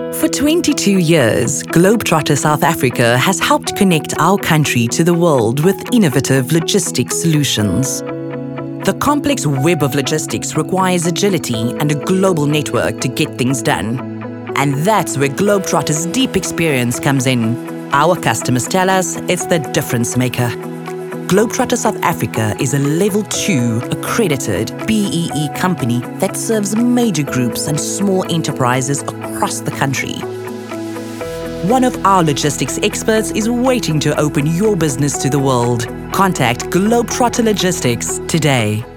For 22 years, Globetrotter South Africa has helped connect our country to the world with innovative logistics solutions. The complex web of logistics requires agility and a global network to get things done. And that's where Globetrotter's deep experience comes in. Our customers tell us it's the difference maker. Globetrotter South Africa is a Level 2 accredited BEE company that serves major groups and small enterprises across the country. One of our logistics experts is waiting to open your business to the world. Contact Globetrotter Logistics today.